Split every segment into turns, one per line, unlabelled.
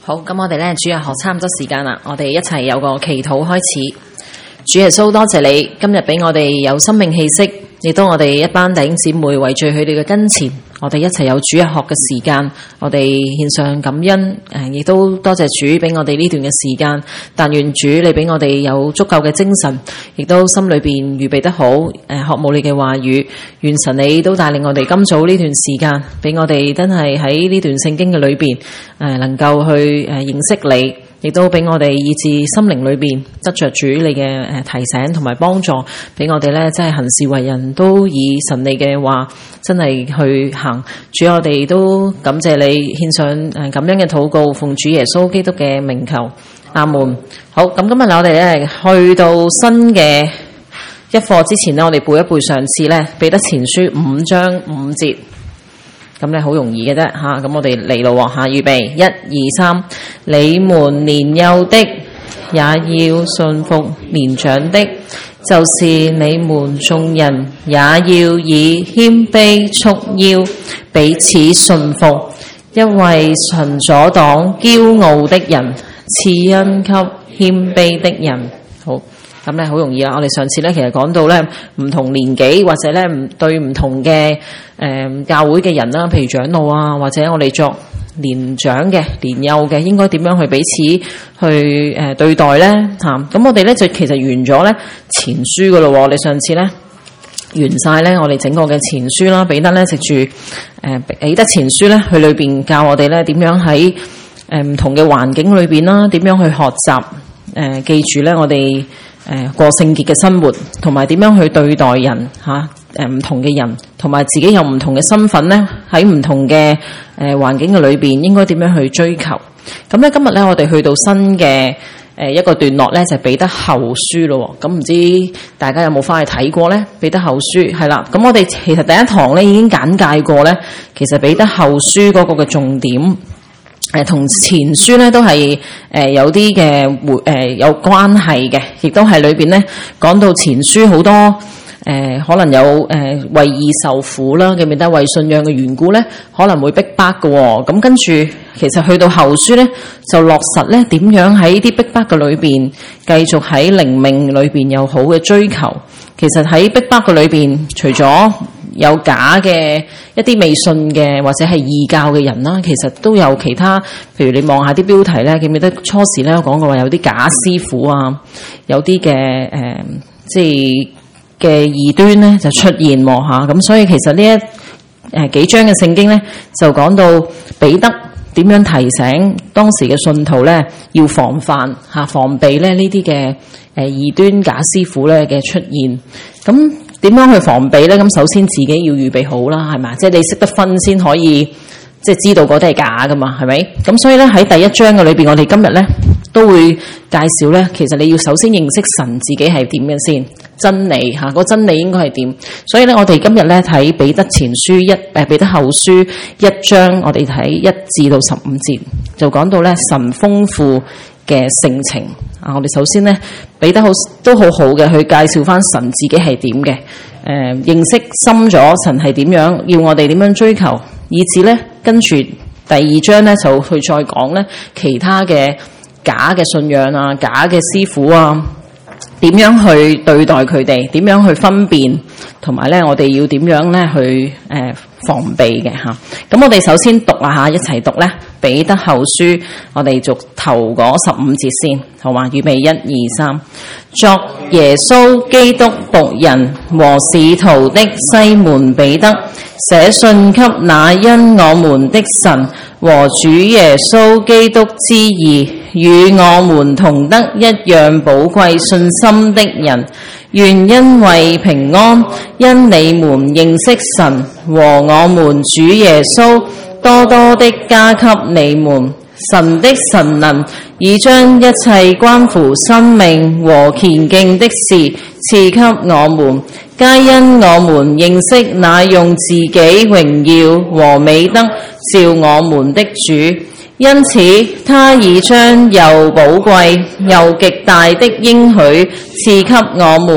好，咁我哋咧主日學差唔多時間啦，我哋一齊有個祈禱開始。主耶穌，多謝你今日俾我哋有生命氣息，亦都我哋一班弟兄姊妹圍聚佢哋嘅跟前，我哋一齊有主日學嘅時間，我哋獻上感恩，亦都多謝主俾我哋呢段嘅時間。但願主你俾我哋有足夠嘅精神，亦都心裏邊預備得好，學慕你嘅話語。願神你都帶領我哋今早呢段時間，俾我哋真係喺呢段聖經嘅裏邊，能夠去認識你。亦都俾我哋以致心靈裏邊得着主你嘅提醒同埋幫助，俾我哋咧真係行事為人都以神你嘅話真係去行。主，我哋都感謝你，獻上感恩嘅禱告，奉主耶穌基督嘅名求，阿門。好，咁今日我哋咧去到新嘅一課之前咧，我哋背一背上次咧彼得前書5章5節。咁咧好容易嘅啫吓，咁我哋嚟咯吓，預備1、2、3，你們年幼的也要順服年長的，就是你們眾人也要以謙卑束腰，彼此順服，因為神阻擋驕傲的人，賜恩給謙卑的人。好。咁咧好容易啦！我哋上次咧其實講到咧唔同年紀或者咧對唔同嘅教會嘅人啦，譬如長老啊，或者我哋作年長嘅、年幼嘅，應該點樣去彼此去對待咧嚇？咁我哋咧就其實完咗咧前書噶咯喎，我哋上次咧完晒咧我哋整個嘅前書啦，彼得咧藉住彼得前書咧，佢裏邊教我哋咧點樣喺唔同嘅環境裏邊啦，點樣去學習記住咧我哋過聖潔嘅生活，同埋點樣去對待人吓，唔同嘅人，同埋自己有唔同嘅身份咧，喺唔同嘅環境嘅裏邊，應該點樣去追求？咁咧今日咧，我哋去到新嘅一個段落咧，就係彼得後書咯。咁唔知大家有冇翻去睇過咧？彼得後書係啦。咁我哋其實第一堂咧已經簡介過咧，其實彼得後書嗰個嘅重點。同前書咧都係有啲嘅有關係嘅，亦都係裏邊咧講到前書好多可能有為義受苦啦，記唔記得？為信仰嘅緣故咧，可能會逼迫嘅喎。咁跟住其實去到後書咧，就落實咧點樣喺啲逼迫嘅裏邊，繼續喺靈命裏邊有好嘅追求。其實喺逼迫嘅裏邊，除咗有假嘅一啲未信嘅或者係異教嘅人啦，其實都有其他，譬如你望下啲標題咧，記唔記得初時咧我講過話有啲假師傅啊，有啲嘅即係嘅異端咧就出現喎嚇。咁所以其實呢幾章嘅聖經咧就講到彼得點樣提醒當時嘅信徒咧要防範嚇、防備咧呢啲嘅異端假師傅咧嘅出現。咁點樣去防備咧？咁首先自己要預備好啦，係咪？即係你識得分先可以，即係知道嗰啲係假噶嘛，係咪？咁所以咧喺第一章嘅裏邊，我哋今日咧都會介紹咧，其實你要首先認識神自己係點嘅先，真理嚇，個真理應該係點？所以咧，我哋今日咧睇彼得前書彼得後書1章，我哋睇1至到15節，就講到咧神豐富嘅性情啊！我哋首先咧彼得都好好嘅去介紹翻神自己係點嘅，認識深咗神係點樣，要我哋點樣追求，以至咧跟住第2章咧就去再講咧其他嘅假嘅信仰啊、假嘅師傅啊，點樣去對待佢哋，點樣去分辨，同埋咧我哋要點樣咧去防備嘅嚇。咁我哋首先讀下，一齊讀咧彼得後書，我哋讀頭嗰15節先，好嘛？預備1、2、3。作耶穌基督僕人和使徒的西門彼得，寫信給那因我們的神和主耶穌基督之義與我們同得一樣寶貴信心的人，願因為平安，因你們認識神和我們主耶穌，多多的加給你們。神的神能已將一切關乎生命和虔敬的事賜給我們，皆因我們認識那用自己榮耀和美德召我們的主。因此他已將又寶貴又極大的應許賜給我們，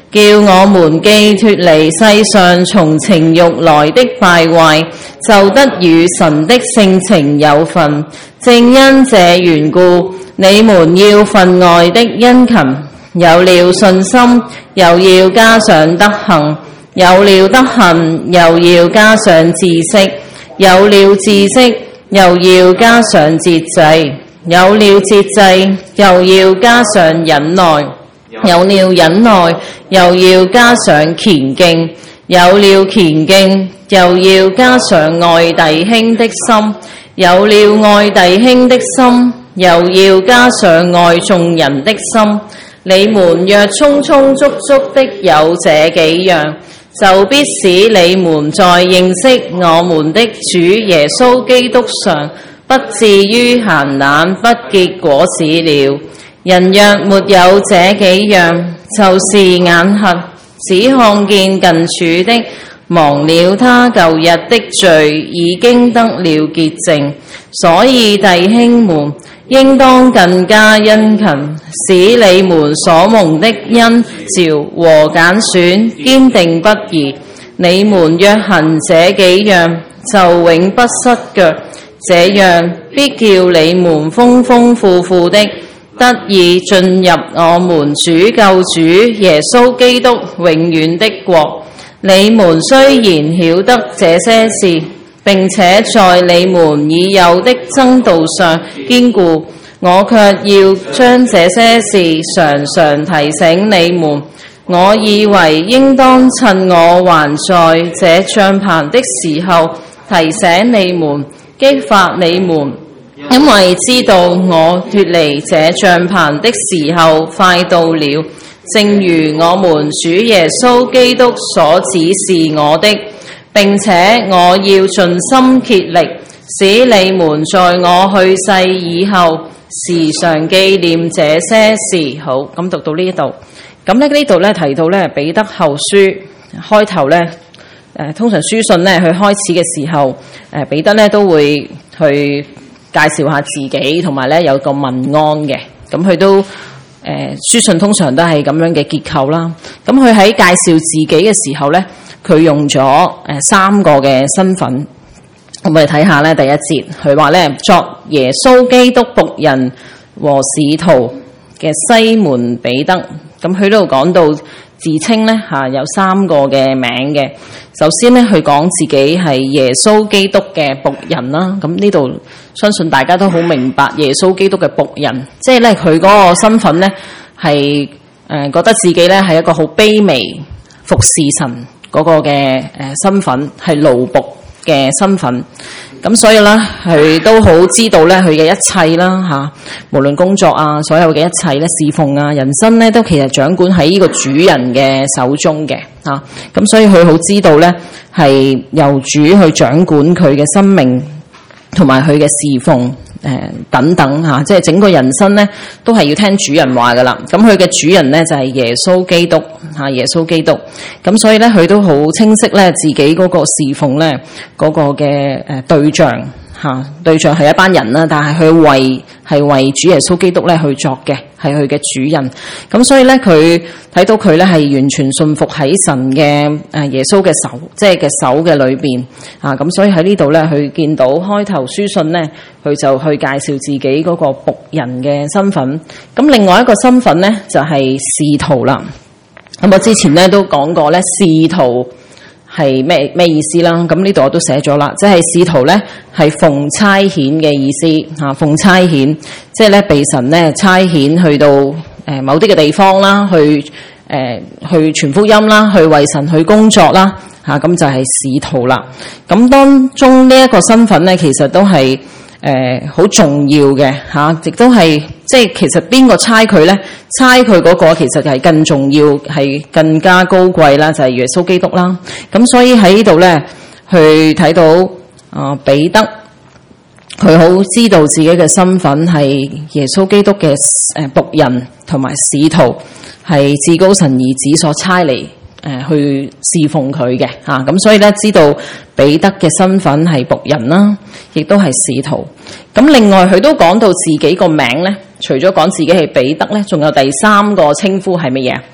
叫我們既脫離世上從情慾來的敗壞，就得與神的性情有份。正因這緣故，你們要分外的殷勤，有了信心，又要加上德行；有了德行，又要加上知識；有了知識，又要加上節制；有了節制，又要加上忍耐；有了忍耐，又要加上虔敬；有了虔敬，又要加上愛弟兄的心；有了愛弟兄的心，又要加上愛眾人的心。你們若充充足足的有這幾樣，就必使你們在認識我們的主耶穌基督上，不至於閒懶不結果子了。人若沒有這幾樣，就是眼瞎，只看見近處的，忘了他舊日的罪已經得了潔淨。所以弟兄們，應當更加殷勤，使你們所蒙的恩召和揀選堅定不移。你們若行這幾樣，就永不失腳。這樣必叫你們豐豐富富的得以進入我們主救主耶穌基督永遠的國。你們雖然曉得這些事，並且在你們已有的真道上堅固，我卻要將這些事常常提醒你們。我以為應當趁我還在這帳棚的時候提醒你們，激發你們，因為知道我脫離這帳棚的時候快到了，正如我們主耶穌基督所指示我的。並且我要盡心竭力，使你們在我去世以後時常紀念這些事。好，咁讀到呢度，咁咧呢度咧提到咧彼得後書開頭咧，通常書信咧去開始嘅時候，彼得咧都會去介紹下自己，同埋咧有個問安嘅。咁佢都書信通常都係咁樣嘅結構啦。咁佢喺介紹自己嘅時候咧，佢用咗三個嘅身份。我哋睇下咧第一節，佢話咧作耶穌基督僕人和使徒嘅西門彼得。咁佢呢度講到自稱咧有三個嘅名嘅。首先咧佢講自己係耶穌基督嘅僕人啦。咁呢度相信大家都好明白耶穌基督嘅僕人，即係咧佢嗰個身份咧係覺得自己咧係一個好卑微服侍神嗰個嘅身份，係奴僕嘅身份。咁所以咧佢都好知道咧佢嘅一切啦嚇，無論工作啊，所有嘅一切咧侍奉啊，人生咧都其實掌管喺呢個主人嘅手中嘅嚇。咁所以佢好知道咧係由主去掌管佢嘅生命同埋佢嘅侍奉等等嚇，即係整個人生咧都係要聽主人話噶啦。咁佢嘅主人咧就係耶穌基督嚇，耶穌基督。咁所以咧佢都好清晰咧自己嗰個侍奉咧嗰個嘅對象嚇，對象係一班人啦，但係佢係為主耶穌基督咧去作嘅，係佢嘅主人。咁所以咧佢睇到佢咧係完全信服喺神嘅耶穌嘅手，即係嘅手嘅裏邊啊。咁所以喺呢度咧佢見到開頭書信咧，佢就去介紹自己嗰個僕人嘅身份。咁另外一個身份咧就係使徒啦。咁我之前咧都講過咧，使徒係咩意思啦？咁呢度我都寫咗啦，即係使徒咧係奉差遣嘅意思嚇，奉差遣，即係咧被神咧差遣去到某啲嘅地方啦，去傳福音啦，去為神去工作啦嚇，咁就係使徒啦。咁當中呢一個身份咧，其實都係好重要嘅嚇，亦都係即係其實邊個差佢咧？差佢嗰個其實係更重要，係更加高貴啦，就係耶穌基督啦。咁所以喺呢度咧，去睇到彼得，佢好知道自己嘅身份係耶穌基督嘅僕人同埋使徒，係至高神兒子所差嚟去侍奉佢嘅嚇。咁所以咧知道彼得嘅身份係僕人啦，亦都係使徒。咁另外佢都講到自己個名咧，除咗講自己係彼得咧，仲有第三個稱呼係乜嘢？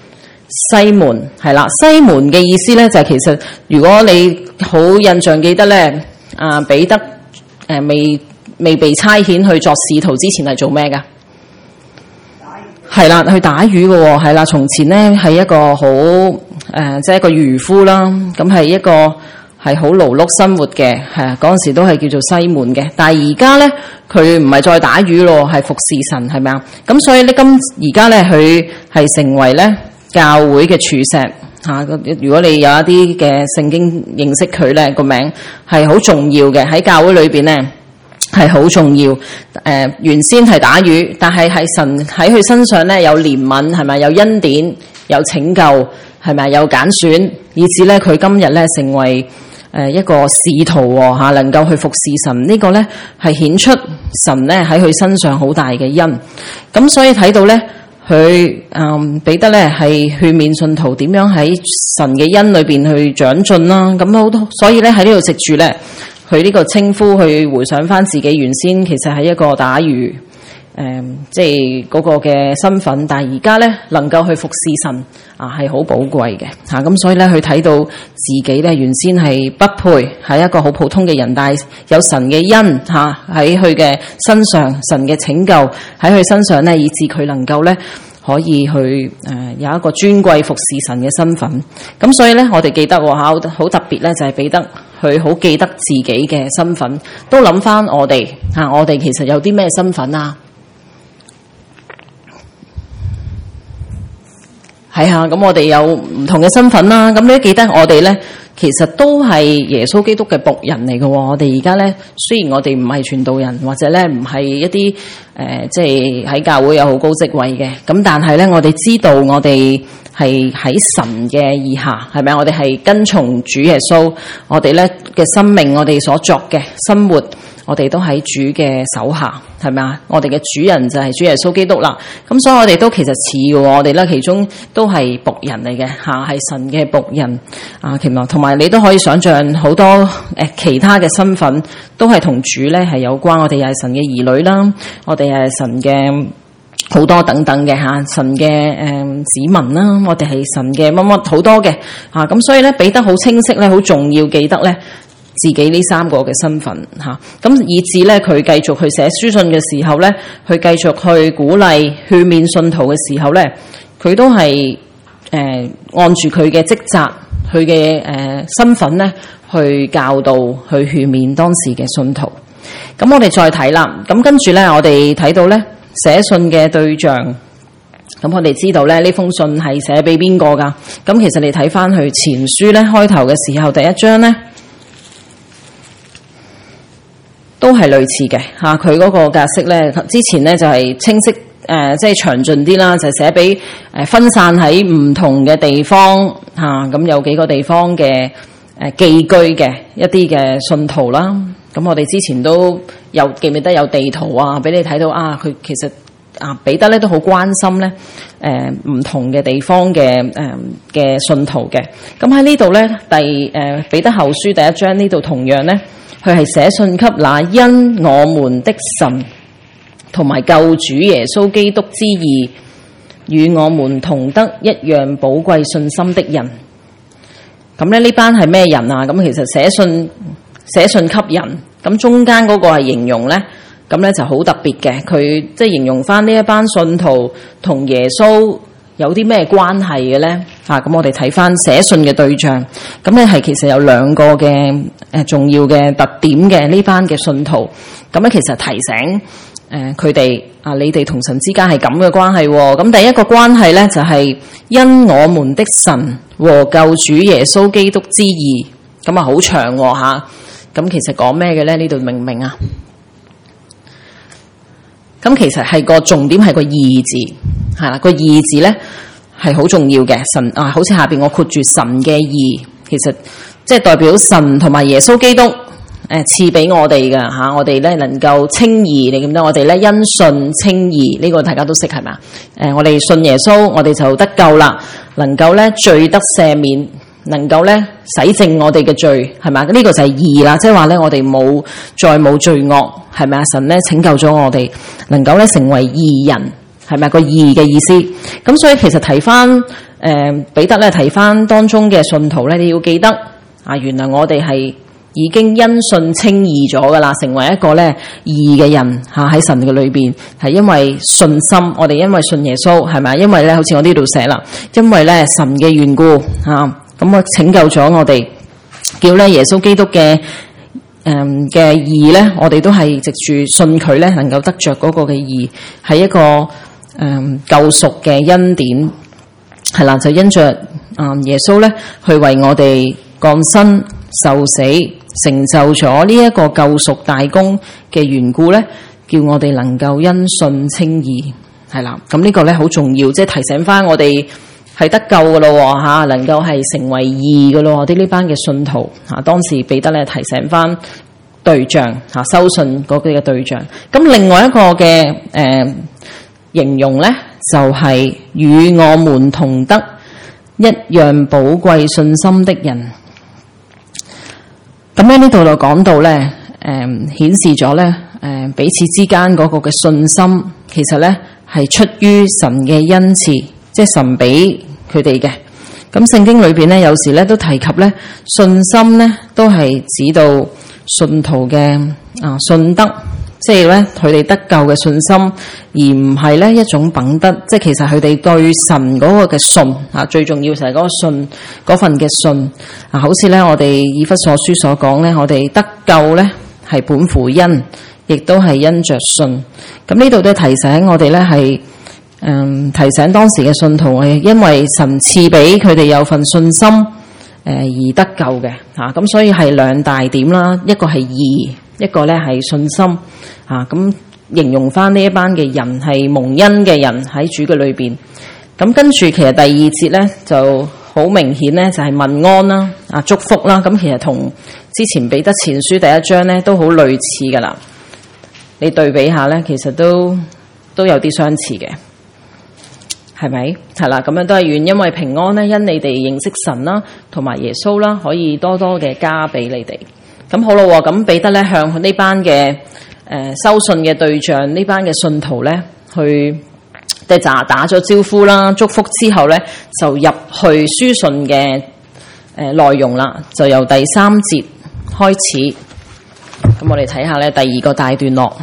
西門係啦，西門嘅意思咧就係其實如果你好印象記得咧，彼得未被差遣去作使徒之前係做咩噶？係啦，去打魚嘅喎，係啦。從前咧係一個好即係一個漁夫啦，咁係一個係好勞碌生活嘅，係啊，嗰陣時都係叫做西門嘅。但係而家咧佢唔係再打魚咯，係服侍神，係咪啊？咁所以咧而家咧佢係成為咧教會嘅柱石嚇。如果你有一啲嘅聖經認識佢咧，個名係好重要嘅，喺教會裏邊咧係好重要。原先係打魚，但係神喺佢身上咧有憐憫，係咪有恩典，有拯救，係咪有揀選，以至咧佢今日咧成為一個使徒嚇，能夠去服侍神，呢個咧係顯出神咧喺佢身上好大嘅恩。咁所以睇到咧佢彼得咧係勸勉信徒點樣喺神嘅恩裏邊去長進啦。咁好多，所以咧喺呢度藉住咧佢呢個稱呼去回想翻自己原先其實係一個打魚即係嗰個嘅身份，但係而家咧能夠去服侍神係好寶貴嘅嚇。咁所以咧佢睇到自己咧原先係不配，係一個好普通嘅人，但係有神嘅恩嚇喺佢嘅身上，神嘅拯救喺佢身上咧，以致佢能夠咧可以去有一個尊貴服侍神嘅身份。咁所以咧我哋記得好特別咧，就係彼得佢好記得自己嘅身份，都諗翻我哋我哋其實有啲咩身份啊？係啊，咁我哋有唔同嘅身份啦。咁你都記得我哋咧，其實都係耶穌基督嘅僕人嚟嘅。我哋而家咧，雖然我哋唔係傳道人，或者咧唔係一啲即係喺教會有好高職位嘅，咁但係咧，我哋知道我哋係喺神嘅以下，係咪？我哋係跟從主耶穌，我哋咧嘅生命，我哋所作嘅生活，我哋都喺主嘅手下，係咪啊？我哋嘅主人就係主耶穌基督啦。咁所以我哋都其實似嘅，我哋咧其中都係僕人嚟嘅嚇，係神嘅僕人啊。其實同埋你都可以想像好多其他嘅身份都係同主咧係有關。我哋又係神嘅兒女啦，我哋又係神嘅好多等等嘅嚇，神嘅子民啦，我哋係神嘅乜乜好多嘅嚇。咁所以咧彼得好清晰咧，好重要記得咧自己呢三個嘅身份嚇，咁以致咧佢繼續去寫書信嘅時候咧，佢繼續去鼓勵勸勉信徒嘅時候咧，佢都係按住佢嘅職責，佢嘅身份咧去教導、去勸勉當時嘅信徒。咁我哋再睇啦，咁跟住咧我哋睇到咧寫信嘅對象，咁我哋知道咧呢封信係寫俾邊個㗎？咁其實你睇翻去前書咧開頭嘅時候第一章咧，都係類似嘅嚇，佢嗰個格式咧，之前咧就係清晰即係詳盡啲啦，就係寫俾分散喺唔同嘅地方嚇，咁有幾個地方嘅寄居嘅一啲嘅信徒啦。咁我哋之前都有記唔記得有地圖啊，俾你睇到啊，佢其實彼得咧都好關心咧唔同嘅地方嘅信徒嘅。咁喺呢度咧彼得後書第一章呢度同樣咧，佢係寫信給那因我們的神同埋救主耶穌基督之義與我們同得一樣寶貴信心的人。咁咧呢班係咩人啊？咁其實寫信給人，咁中間嗰個係形容咧，咁咧就好特別嘅。佢即係形容翻呢一班信徒同耶穌有啲咩關係嘅咧？咁我哋睇翻寫信嘅對象，咁咧係其實有兩個嘅重要嘅特點嘅呢班嘅信徒。咁咧其實提醒佢哋你哋同神之間係咁嘅關係。咁第一個關係咧就係因我們的神和救主耶穌基督之義。咁好長嚇。咁其實講咩嘅咧？呢度明唔明啊？咁其實係個重點係個義字，係啦，個義字咧係好重要嘅。神好似下邊我括住神嘅義，其實即係代表神同埋耶穌基督賜俾我哋嘅嚇，我哋咧能夠稱義。你記唔記得我哋咧因信稱義？呢個大家都識係嘛？我哋信耶穌，我哋就得救啦，能夠咧罪得赦免。能夠咧洗淨我哋嘅罪，係咪？呢個就係義啦，即係話咧我哋再冇罪惡，係咪啊？神咧拯救咗我哋，能夠咧成為義人，
係咪個義嘅意思？咁所以其實提翻彼得咧提翻當中嘅信徒咧，你要記得啊，原來我哋係已經因信稱義咗噶啦，成為一個咧義嘅人嚇喺神嘅裏邊，係因為信心，我哋因為信耶穌係咪？因為咧好似我呢度寫啦，因為咧神嘅緣故嚇，咁我拯救咗我哋，叫咧耶穌基督嘅嘅義咧，我哋都係藉住信佢咧，能夠得着嗰個嘅義，係一個救贖嘅恩典，係啦，就因着耶穌咧去為我哋降生受死，成就咗呢一個救贖大功嘅緣故咧，叫我哋能夠因信稱義，係啦。咁呢個咧好重要，即係提醒翻我哋係得救噶咯吓，能夠係成為義噶咯。我哋呢班嘅信徒吓，當時彼得咧提醒翻對象吓，收信嗰啲嘅對象。咁另外一個嘅形容咧，就係與我們同得一樣寶貴信心的人。咁喺呢度就講到咧，顯示咗咧，彼此之間嗰個嘅信心，其實咧係出於神嘅恩賜，即係神俾佢哋嘅。咁聖經裏邊咧，有時咧都提及咧，信心咧都係指到信徒嘅信德，即係咧佢哋得救嘅信心，而唔係咧一種品德，即係其實佢哋對神嗰個嘅信最重要就係嗰個信，嗰份嘅信好似咧我哋以弗所書所講咧，我哋得救咧係本乎恩，亦都係因着信。咁呢度都提醒我哋咧係提醒當時嘅信徒係因為神賜俾佢哋有份信心而得救嘅咁所以係兩大點啦，一個係義，一個咧係信心咁形容翻呢一班嘅人係蒙恩嘅人喺主嘅裏邊。咁跟住其實第二節咧就好明顯咧就係問安啦，祝福啦。咁其實同之前彼得前書第一章咧都好類似噶啦，你對比下咧，其實都有啲相似嘅，係咪？係啦，咁樣都係願因為平安咧，因你哋認識神啦，同埋耶穌啦，可以多多嘅加俾你哋。咁好咯，咁彼得咧向呢班嘅收信嘅對象，呢班嘅信徒咧，去即係打咗招呼啦，祝福之後咧，就入去書信嘅內容啦，就由第3節開始。咁我哋睇下咧第二個大段落，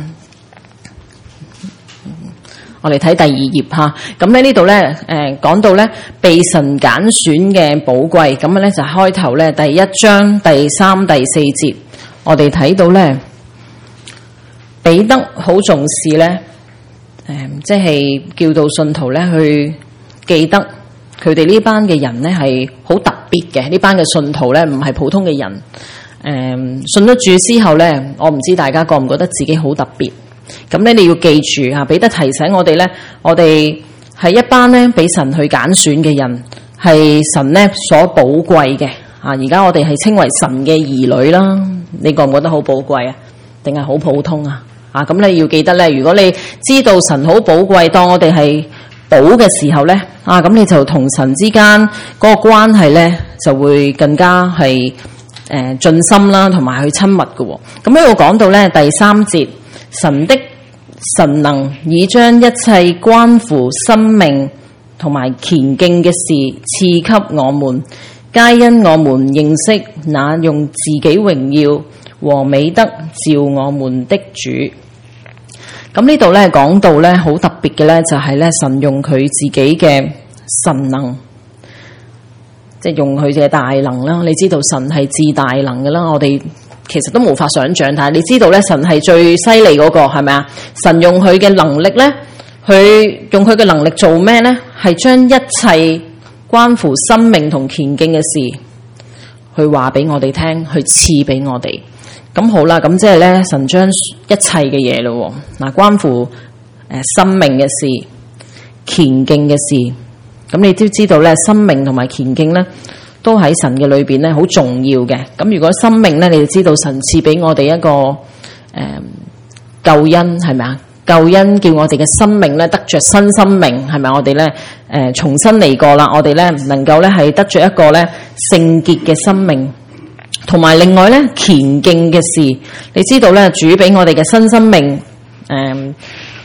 我哋睇第2頁吓。咁咧呢度咧講到咧被神揀選嘅寶貴，咁咧就開頭咧第1章第3、第4節，我哋睇到咧彼得好重視咧即係叫到信徒咧去記得佢哋呢班嘅人咧係好特別嘅，呢班嘅信徒咧唔係普通嘅人。信咗主之後咧，我唔知大家覺唔覺得自己好特別。咁咧你要記住啊，彼得提醒我哋咧，我哋係一班咧俾神去揀選嘅人，係神咧所寶貴嘅而家我哋係稱為神嘅兒女啦，你覺唔覺得好寶貴啊？定係好普通啊？咁你要記得咧，如果你知道神好寶貴，當我哋係寶嘅時候咧，咁你就同神之間嗰個關係咧就會更加係盡心啦，同埋去親密嘅。咁呢度講到咧第3節，神能已將一切關乎生命同埋虔敬嘅事賜給我們，皆因我們認識那用自己榮耀和美德召我們的主。咁呢度咧講到咧好特別嘅咧，就係咧神用佢自己嘅神能，即係用佢嘅大能啦。你知道神係至大能嘅啦，我哋其實都無法想象，但係你知道咧神係最犀利嗰個，係咪啊？神用佢嘅能力咧，用佢嘅能力做咩咧？係將一切關乎生命同虔敬嘅事，去話俾我哋聽，去賜俾我哋。咁好啦，咁即係咧神將一切嘅嘢咯，關乎生命嘅事、虔敬嘅事。咁你都知道咧，生命同埋虔敬咧，都喺神嘅裏邊咧好重要嘅。咁如果生命咧，你就知道神賜俾我哋一個救恩，係咪啊？救恩叫我哋嘅生命咧得着新生命，係咪？我哋咧重新嚟過啦，我哋咧能夠咧係得着一個咧聖潔嘅生命。同埋另外咧虔敬嘅事，你知道咧主俾我哋嘅新生命，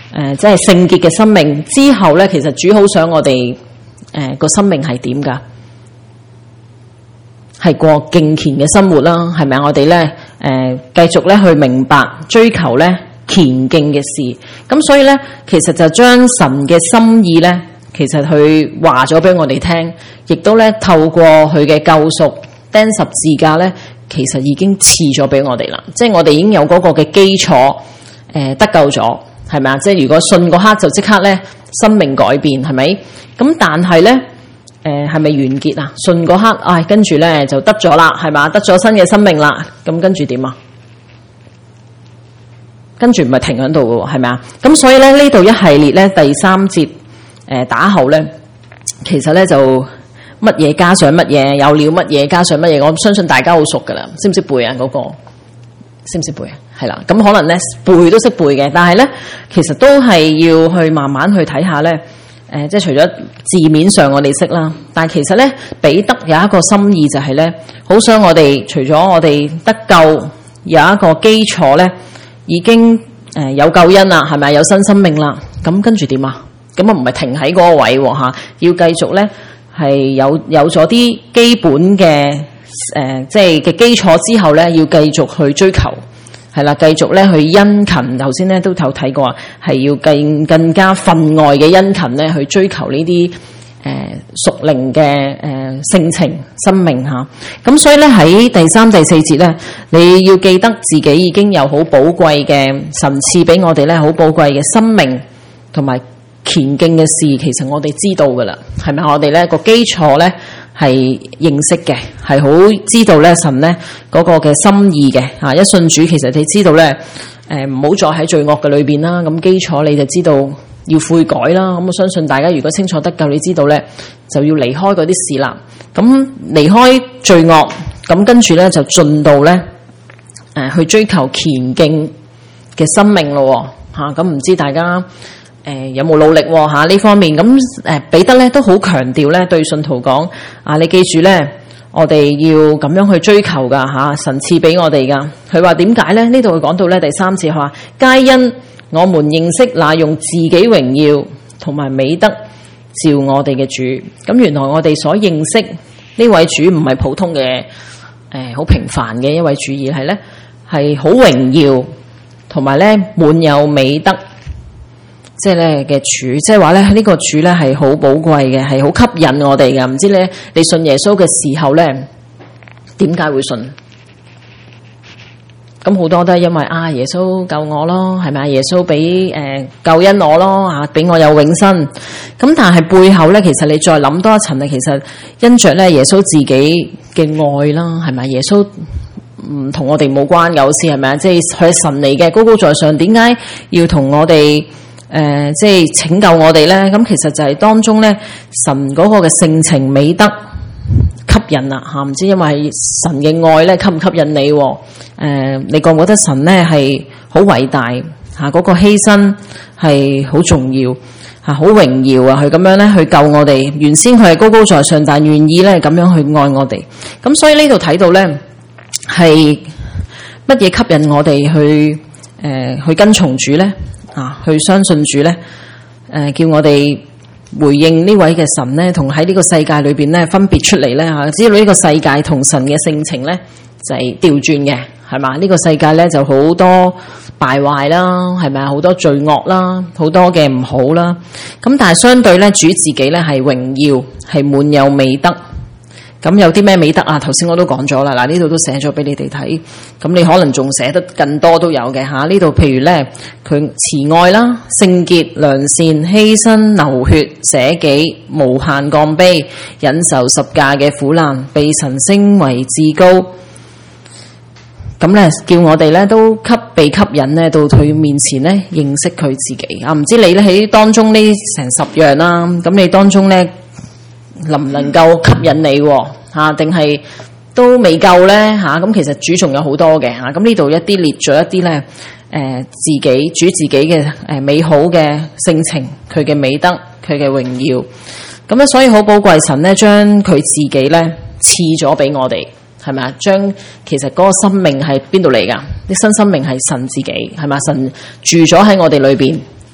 即係聖潔嘅生命之後咧，其實主好想我哋個生命係點㗎？係過敬虔嘅生活啦，係咪啊？我哋咧繼續咧去明白追求咧虔敬嘅事，咁所以咧其實就將神嘅心意咧，其實佢話咗俾我哋聽，亦都咧透過佢嘅救贖釘十字架咧，其實已經賜咗俾我哋啦，即係我哋已經有嗰個嘅基礎，得救咗，係咪啊？即係如果信嗰刻就即刻咧生命改變，係咪？咁但係咧係咪完結啊？信嗰刻，跟住咧就得咗啦，係嘛？得咗新嘅生命啦，咁跟住點啊？跟住唔係停喺度嘅喎，係咪啊？咁所以咧呢度一系列咧第三節打後咧，其實咧就乜嘢加上乜嘢，有了乜嘢加上乜嘢，我相信大家好熟噶啦，識唔識背啊？嗰個識唔識背啊？係啦，咁可能咧背都識背嘅，但係咧其實都係要去慢慢去睇下咧。即係除咗字面上我哋識啦，但係其實咧彼得有一個心意就係咧，好想我哋除咗我哋得救有一個基礎咧，已經有救恩啦，係咪有新生命啦？咁跟住點啊？咁啊唔係停喺嗰個位喎嚇，要繼續咧係有咗啲基本嘅即係嘅基礎之後咧，要繼續去追求。係啦，繼續咧去殷勤，頭先咧都有睇過啊，係要更加分外嘅殷勤咧去追求呢啲屬靈嘅性情生命嚇。咁所以咧喺第三、第四節咧，你要記得自己已經有好寶貴嘅神賜俾我哋咧，好寶貴嘅生命同埋虔敬嘅事，其實我哋知道噶啦，係咪？我哋咧個基礎咧係認識嘅，係好知道咧神咧嗰個嘅心意嘅嚇。一信主，其實你知道咧唔好再喺罪惡嘅裏邊啦。咁基礎你就知道要悔改啦。咁我相信大家如果清楚得救，你知道咧就要離開嗰啲事啦。咁離開罪惡，咁跟住咧就進到咧去追求虔敬嘅生命咯嚇。咁唔知大家有冇努力嚇呢方面？咁彼得咧都好強調咧對信徒講你記住咧，我哋要咁樣去追求噶嚇，神賜俾我哋噶。佢話點解咧？呢度會講到咧第三節，佢話皆因我們認識那用自己榮耀同埋美德召我哋嘅主。咁原來我哋所認識呢位主唔係普通嘅好平凡嘅一位主，而係咧係好榮耀同埋咧滿有美德。即係咧嘅主，即係話咧呢個主咧係好寶貴嘅，係好吸引我哋嘅。唔知咧你信耶穌嘅時候咧，點解會信？咁好多都係因為耶穌救我咯，係咪啊？耶穌俾救恩我咯，俾我有永生。咁但係背後咧，其實你再諗多一層咧，其實因着咧耶穌自己嘅愛啦，係咪？耶穌唔同我哋冇關有事，係咪啊？即係佢係神嚟嘅，高高在上，點解要同我哋？即係拯救我哋咧，咁其實就係當中咧神嗰個嘅性情美德吸引啦嚇，唔知因為神嘅愛咧吸唔吸引你？你覺唔覺得神咧係好偉大嚇？嗰個犧牲係好重要嚇，好榮耀啊！佢咁樣咧去救我哋，原先佢係高高在上，但願意咧咁樣去愛我哋。咁所以呢度睇到咧係乜嘢吸引我哋去跟從主咧？去相信主咧，叫我哋回應呢位嘅神咧，同喺呢個世界裏邊咧分別出嚟咧嚇，知道呢個世界同神嘅性情咧就係調轉嘅，係嘛？呢個世界咧就好多敗壞啦，係咪啊？好多罪惡啦，好多嘅唔好啦。咁但係相對咧，主自己咧係榮耀，係滿有美德。咁有啲咩美德啊？頭先我都講咗啦，嗱呢度都寫咗俾你哋睇。咁你可能仲寫得更多都有嘅嚇。呢度譬如咧，佢慈愛啦、聖潔、良善、犧牲、流血、捨己、無限降卑、忍受十架嘅苦難，被神升為至高。咁咧叫我哋咧都被吸引咧到佢面前咧認識佢自己啊！唔知你咧喺當中呢成10樣啦，咁你當中咧能唔能夠吸引你嚇？定係都未夠咧嚇？咁其實主仲有好多嘅嚇。咁呢度一啲列咗一啲咧主自己嘅美好嘅性情，佢嘅美德，佢嘅榮耀。咁咧所以好寶貴，神咧將佢自己咧賜咗俾我哋，係咪啊？將其實嗰個生命係邊度嚟㗎？啲新生命係神自己，係嘛？神住咗喺我哋裏邊。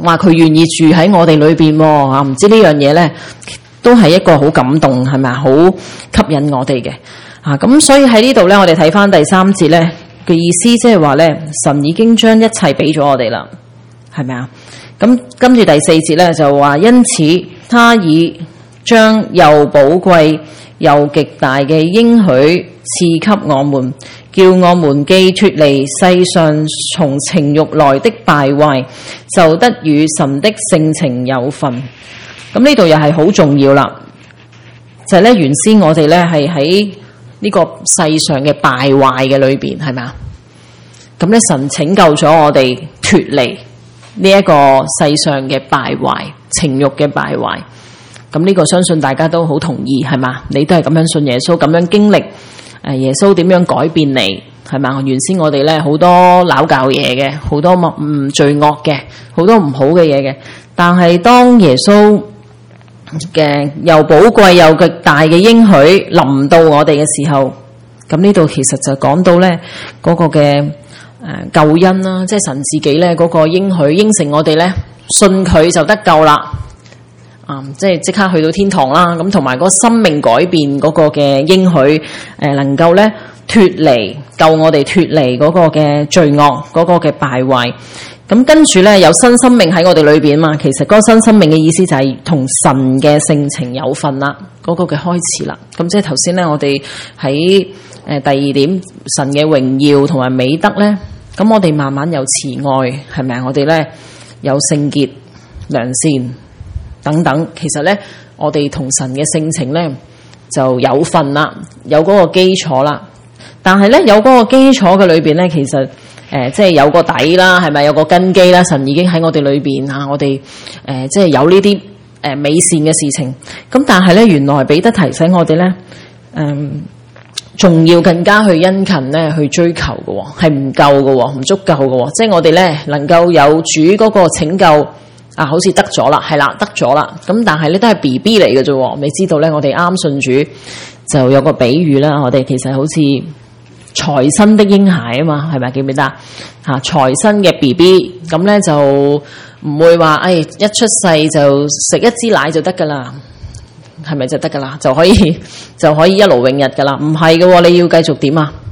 話佢願意住喺我哋裏邊喎，唔知呢樣嘢咧都係一個好感動，係咪啊？好吸引我哋嘅咁所以喺呢度咧，我哋睇翻第3節咧嘅意思，即係話咧，神已經將一切俾咗我哋啦，係咪啊？咁跟住第4節咧就話，因此他已將又寶貴又極大嘅應許賜給我們，叫我們既脫離世上從情慾來的敗壞，就得與神的性情有份。咁呢度又係好重要啦，就係咧原先我哋咧係喺呢個世上嘅敗壞嘅裏邊，係咪啊？咁咧神拯救咗我哋脫離呢一個世上嘅敗壞、情慾嘅敗壞。咁呢個相信大家都好同意，係嘛？你都係咁樣信耶穌，咁樣經歷耶穌點樣改變你，係嘛？原先我哋咧好多鬧教嘢嘅，好多罪惡嘅，好多唔好嘅嘢嘅。但係當耶穌嘅又寶貴又極大嘅應許臨到我哋嘅時候，咁呢度其實就講到咧嗰個嘅救恩啦，即係神自己咧嗰個應許應承我哋咧，信佢就得救啦。即係即刻去到天堂啦，咁同埋嗰個生命改變嗰個嘅應許，能夠咧脫離救我哋脫離嗰個嘅罪惡嗰個嘅敗壞。咁跟住咧有新生命喺我哋裏邊嘛，其實嗰個新生命嘅意思就係同神嘅性情有份啦，嗰個嘅開始啦。咁即係頭先咧我哋喺第2點神嘅榮耀同埋美德咧，咁我哋慢慢有慈愛，係咪啊？我哋咧有聖潔良善等等，其實咧我哋同神嘅性情咧就有份啦，有嗰個基礎啦。但係咧有嗰個基礎嘅裏邊咧，其實即係有個底啦，係咪有個根基啦？神已經喺我哋裏邊我哋即係有呢啲美善嘅事情。咁但係咧，原來彼得提醒我哋咧，仲要更加去殷勤咧去追求嘅，係唔夠嘅，唔足夠嘅。即係我哋咧能夠有主嗰個拯救。好似得咗啦，係啦，得咗啦。咁但係咧都係 BB 嚟嘅啫。你知道咧，我哋啱信主就有個比喻啦。我哋其實好似財生的嬰孩啊嘛，係咪記唔記得財生嘅 BB 咁咧就唔會話一出世就食一支奶就得噶啦，係咪就得噶啦？就可以一勞永逸噶啦？唔係嘅，你要繼續點啊？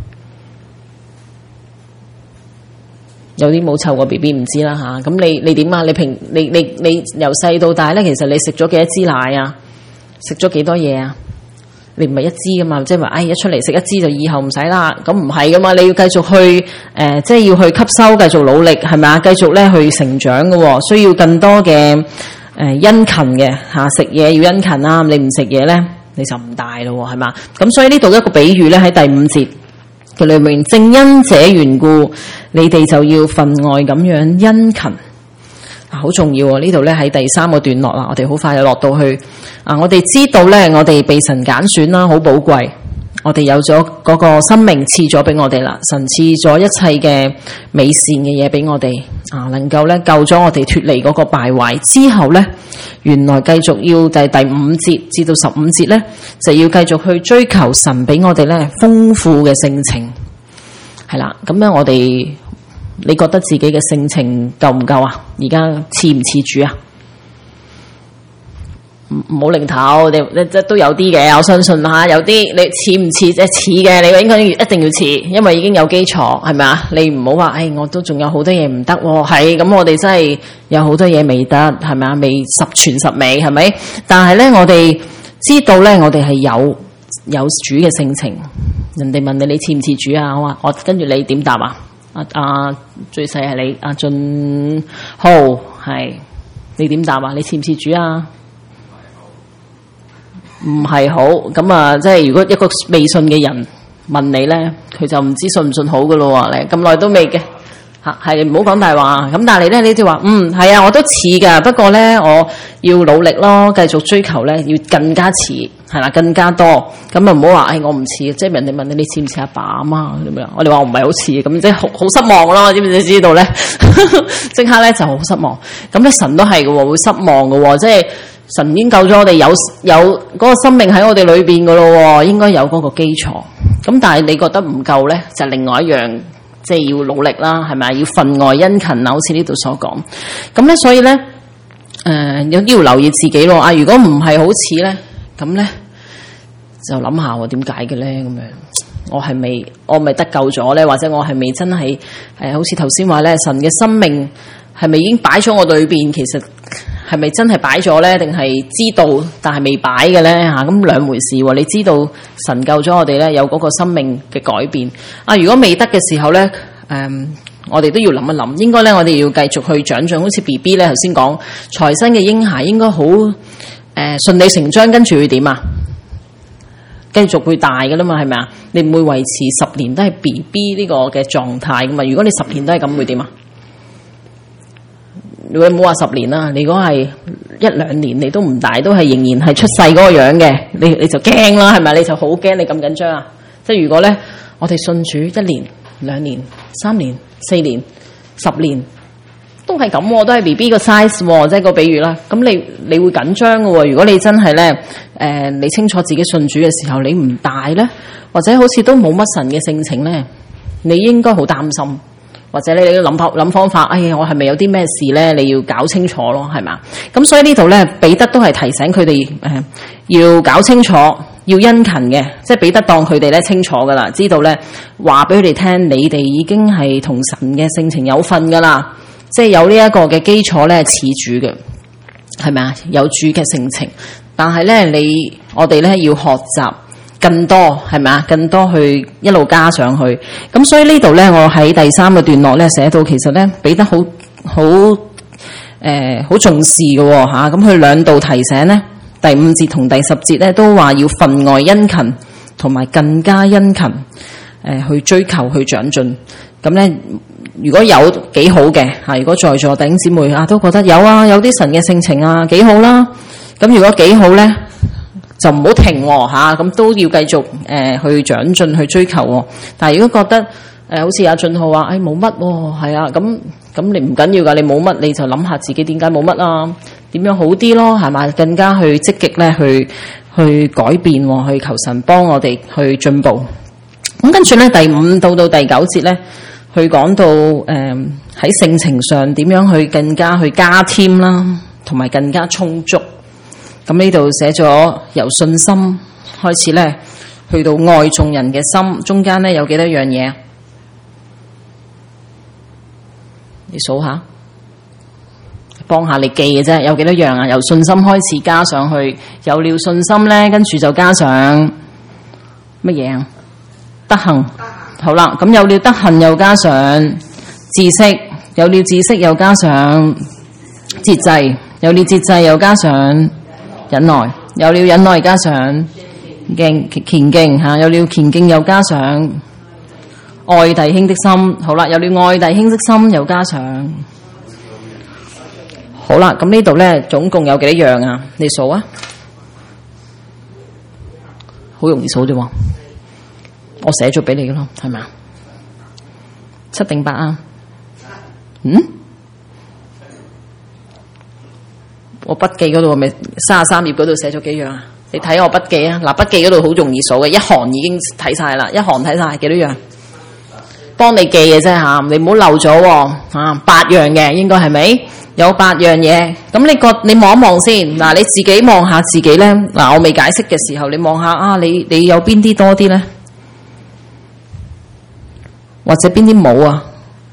有啲冇湊過 BB 唔知啦吓，咁你點啊？你由細到大咧，其實你食咗幾多支奶啊？食咗幾多嘢啊？你唔係一支噶嘛，即係話一出嚟食一支就以後唔使啦。咁唔係噶嘛，你要繼續去即係要去吸收，繼續努力，係咪啊？繼續咧去成長嘅，需要更多嘅殷勤嘅食嘢要殷勤啦。你唔食嘢咧，你就唔大咯，係嘛？咁所以呢度一個比喻咧喺第5節。佢裏面正因這緣故，你哋就要分外咁樣殷勤，好重要喎！呢度咧喺第3個段落啦，我哋好快就落到去我哋知道咧，我哋被神揀選啦，好寶貴，我哋有咗嗰個生命賜咗俾我哋啦，神賜咗一切嘅美善嘅嘢俾我哋能夠咧救咗我哋脫離嗰個敗壞之後咧，原來繼續要第5節至到15節咧，就要繼續去追求神俾我哋咧豐富嘅性情，係啦。咁樣我哋你覺得自己嘅性情夠唔夠啊？而家似唔似主啊？唔好擰頭，你都有啲嘅，我相信有啲你似唔似即係似嘅，你應該一定要似，因為已經有基礎，係咪啊？你唔好話，我都仲有好多嘢唔得，係咁，我哋真係有好多嘢未得，係咪啊？未十全十美，係咪？但係咧，我哋知道咧，我哋係有主嘅性情。人哋問你似唔似主啊？我跟住你點答啊？最細係你，阿俊浩係你點答啊？你似唔似主啊？唔係好咁即係如果一個未信嘅人問你咧，佢就唔知信唔信好噶咯喎。你咁耐都未嘅係唔好講大話。咁但係咧，你就話係啊，我都似噶，不過咧我要努力咯，繼續追求咧，要更加似係啦，更加多。咁唔好話我唔似，即係人哋問你似唔似阿爸阿媽咁樣，我哋話我唔係好似，咁即係好失望咯。知唔知道咧？即刻咧就好失望。咁咧神都係嘅喎，會失望嘅喎，即係。神已經救咗我哋，有嗰個生命喺我哋裏邊噶咯，應該有嗰個基礎。咁但係你覺得唔夠咧，就另外一樣
即係要努力啦，係咪？要分外殷勤啊，好似呢度所講。咁咧，所以咧，有啲要留意自己咯。啊，如果唔係好似咧，咁咧就諗下喎，點解嘅咧？咁樣我咪得救咗咧？或者我係咪真係好似頭先話咧，神嘅生命係咪已經擺咗我裏邊？其實係咪真係擺咗咧？定係知道但係未擺嘅咧？嚇，咁兩回事喎。你知道神救咗我哋咧，有嗰個生命嘅改變。啊，如果未得嘅時候咧，我哋都要諗一諗。應該咧，我哋要繼續去長進，好似 BB 咧頭先講財生嘅嬰孩應該好順理成章，跟住會點啊？繼續會大㗎啦嘛，係咪啊？你唔會維持10年都係 BB 呢個嘅狀態㗎嘛？如果你10年都係咁，會點啊？你唔好話10年啦，你如果係1-2年，你都唔大，都係仍然係出世嗰個樣嘅，你就驚啦，係咪？你就好驚，你咁緊張啊！即係如果咧，我哋信主1年、2年、3年、4年、10年，都係咁，都係 BB 個 size， 即係個比喻啦。咁你會緊張嘅喎。如果你真係咧，你清楚自己信主嘅時候，你唔大咧，或者好似都冇乜神嘅性情咧，你應該好擔心。或者你都諗方法，哎呀，我係咪有啲咩事咧？你要搞清楚咯，係嘛？咁所以呢度咧，彼得都係提醒佢哋要搞清楚，要殷勤嘅，即係彼得當佢哋咧清楚噶啦，知道咧話俾佢哋聽，你哋已經係同神嘅性情有份噶啦，即係有呢一個嘅基礎咧似主嘅，係咪啊？有主嘅性情，但係咧我哋咧要學習更多，係咪啊？更多去一路加上去。咁所以呢度咧，我喺第3個段落咧寫到，其實咧彼得好重視嘅吓。咁佢2度提醒咧，第5節同第10節咧都話要分外殷勤，同埋更加殷勤去追求去長進。咁咧如果有幾好嘅吓，如果在座弟兄姊妹啊都覺得有啲神嘅性情啊幾好啦。咁如果幾好咧，就唔好停吓，咁都要繼續去長進去追求。但係如果覺得好似阿俊浩話，冇乜係啊，咁你唔緊要噶，你冇乜你就諗下自己點解冇乜啊？點樣好啲咯，係咪？更加去積極咧，去改變，去求神幫我哋去進步。咁跟住咧，第5到第9節咧，去講到喺性情上點樣去更加去加添啦，同埋更加充足。咁呢度寫咗由信心開始咧，去到愛眾人嘅心，中間咧有幾多樣嘢？你數下，幫下你記嘅啫，有幾多樣啊？由信心開始加上去，有了信心咧，跟住就加上乜嘢啊？德行。好啦，咁有了德行又加上知識，有了知識又加上節制，有了節制又加上忍耐，有了忍耐加上虔敬吓，有了虔敬又加上愛弟兄的心。好啦，有了愛弟兄的心又加上，好啦，咁呢度咧總共有幾多樣啊？你數啊，好容易數啫，我寫咗俾你噶咯，係咪啊？7定8啊？我筆記嗰度咪33頁嗰度寫咗幾樣啊？你睇我筆記啊！嗱，筆記嗰度好容易數嘅，一行已經睇晒啦，一行睇晒幾多樣？幫你記嘅啫吓，你唔好漏咗啊！8樣嘅應該係咪？有8樣嘢，咁你望一望先。嗱，你自己望下自己咧。嗱，我未解釋嘅時候，你望下啊，你有邊啲多啲咧？或者邊啲冇啊？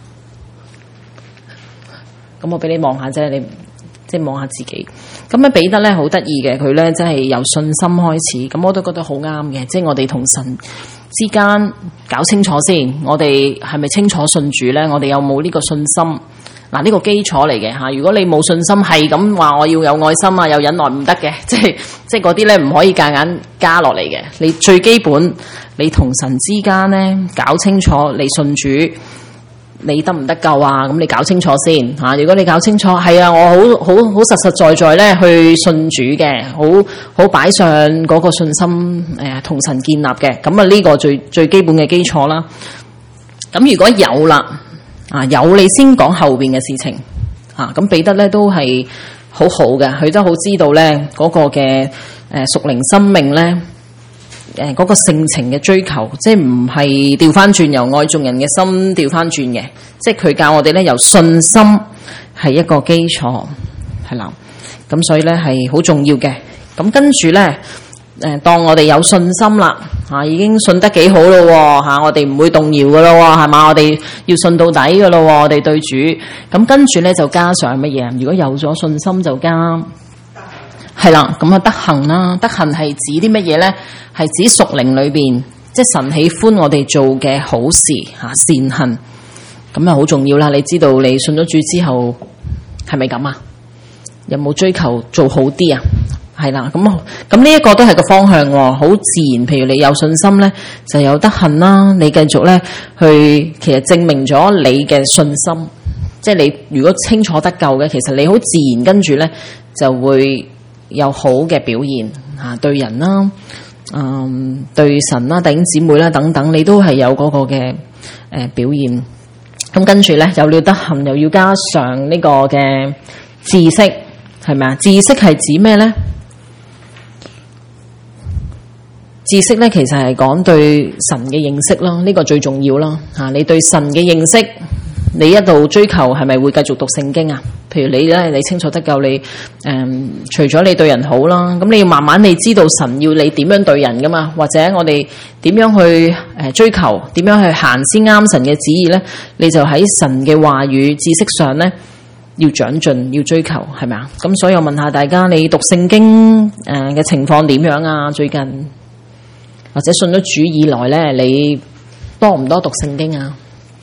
咁我俾你望下啫，你即係望下自己。咁咧彼得咧好得意嘅，佢咧真係由信心開始。咁我都覺得好啱嘅，即係我哋同神之間搞清楚先，我哋係咪清楚信主咧？我哋有冇呢個信心？嗱，呢個基礎嚟嘅嚇。如果你冇信心，係咁話我要有愛心啊，有忍耐，唔得嘅，即係嗰啲咧唔可以夾硬加落嚟嘅。你最基本，你同神之間咧搞清楚，你信主，你得唔得救啊？咁你搞清楚先嚇。如果你搞清楚，係啊，我好實實在在咧去信主嘅，好擺上嗰個信心同神建立嘅。咁啊呢個最基本嘅基礎啦。咁如果有啦。有你先講後邊嘅事情咁彼得咧都係好好嘅，佢都好知道咧嗰個嘅屬靈生命咧
嗰個性情嘅追求，即係唔係調翻轉由愛眾人嘅心調翻轉嘅，即係佢教我哋咧由信心係一個基礎，係啦，咁所以咧係好重要嘅。咁跟住咧，當我哋有信心啦，已經信得幾好咯喎，我哋唔會動搖噶咯喎，係嘛？我哋要信到底噶咯喎，我哋對主。咁跟住咧就加上乜嘢？如果有咗信心就加。係啦，咁啊德行啦，德行係指啲乜嘢咧？係指屬靈裏邊，即係神喜歡我哋做嘅好事善行，咁啊好重要啦。你知道你信咗主之後係咪咁啊？有冇追求做好啲啊？係啦，咁呢一個都係個方向喎，好自然。譬如你有信心咧，就有德行啦。你繼續咧去，其實證明咗你嘅信心，即係你如果清楚得救嘅，其實你好自然跟住咧就會有好嘅表現對人啦，對神啦、弟兄姊妹啦等等，你都係有嗰個嘅表現。咁跟住咧有了德行，又要加上呢個嘅知識，係咪啊？知識係指咩咧？知識咧其實係講對神嘅認識啦，呢個最重要啦。你對神嘅認識，你一度追求係咪會繼續讀聖經啊？譬如你咧，你清楚得夠你除咗你對人好啦，咁你要慢慢你知道神要你點樣對人噶嘛，或者我哋點樣去追求，點樣去行先啱神嘅旨意咧？你就喺神嘅話語知識上咧要長進，要追求，係咪啊？咁所以我問下大家，你讀聖經嘅情況點樣啊？最近或者信咗主以來咧，你多唔多讀聖經啊？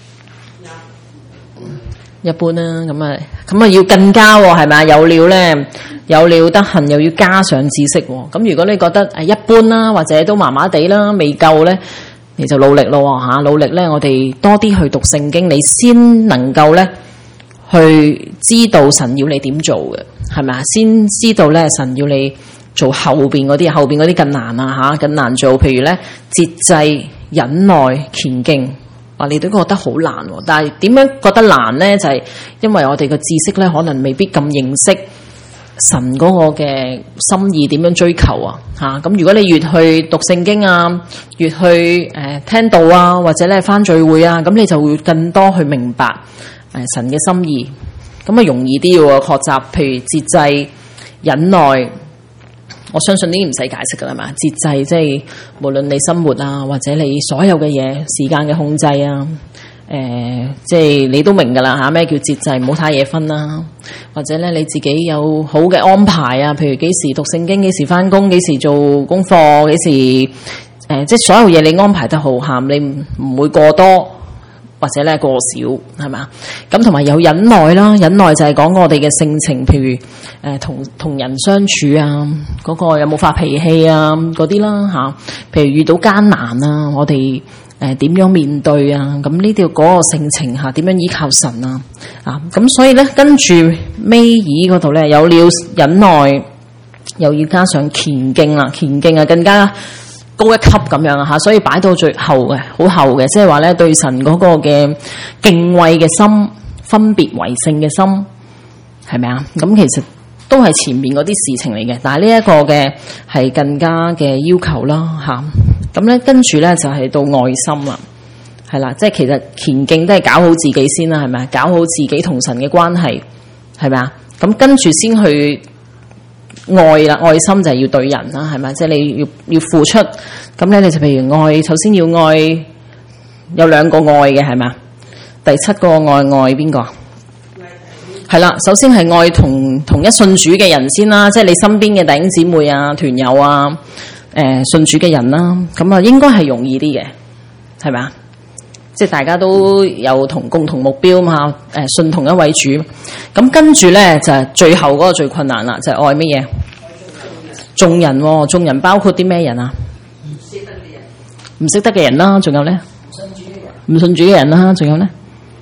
一般啦，咁啊要更加喎，係咪啊？有了咧，有了德行，又要加上知識喎。咁如果你覺得一般啦，或者都麻麻地啦，未夠咧，你就努力咯嚇，努力咧，我哋多啲去讀聖經，你先能夠咧去知道神要你點做嘅，係咪啊？先知道咧神要你做後邊嗰啲更難啊嚇，更難做。譬如咧節制、忍耐、虔敬。你都覺得好難喎，但係點樣覺得難呢？就係因為我哋嘅知識咧，可能未必咁認識神嗰個嘅心意點樣追求啊嚇。咁如果你越去讀聖經啊，越去聽道啊，或者咧返聚會啊，咁你就會更多去明白神嘅心意，咁啊容易啲喎學習。譬如節制、忍耐。我相信呢啲唔使解釋噶啦嘛，節制即係無論你生活啊，或者你所有嘅嘢，時間嘅控制啊，即係你都明噶啦嚇，咩叫節制？唔好太夜瞓啦，或者咧你自己有好嘅安排啊，譬如幾時讀聖經，幾時返工，幾時做功課，幾時即係所有嘢你安排得好嚇，你唔會過多。或者咧過少，係嘛？咁同埋有忍耐啦，忍耐就係講我哋嘅性情，譬如同人相處啊，嗰個有冇發脾氣啊嗰啲啦嚇。譬如遇到艱難啊，我哋點樣面對啊？咁呢啲嗰個性情嚇點樣依靠神啊？咁所以咧跟住尾二嗰度咧有了忍耐，又要加上虔敬啦，虔敬啊更加高一級咁樣啊嚇，所以擺到最後嘅，好後嘅，即係話咧對神嗰個嘅敬畏嘅心，分別為聖嘅心，係咪啊？咁其實都係前面嗰啲事情嚟嘅，但係呢一個嘅係更加嘅要求啦嚇。咁咧跟住咧就係到愛心啦，係啦，即係其實虔敬都係搞好自己先啦，係咪啊？搞好自己同神嘅關係，係咪啊？咁跟住先去。愛啦，愛心就係要對人啦，係咪？即係你要付出，咁咧你就譬如愛，首先要愛，有兩個愛嘅，係咪？第7個愛邊個？係啦，首先係愛同一信主嘅人先啦，即係你身邊嘅弟兄姊妹啊、團友啊、信主嘅人啦，咁啊應該係容易啲嘅，係咪啊？即係大家都有共同目標嘛，信同一位主。咁跟住咧就係最後嗰個最困難啦，就係愛乜嘢？眾人喎，眾人包括啲咩人啊？唔識得嘅人啦，仲有咧？唔信主嘅人啦，仲有咧？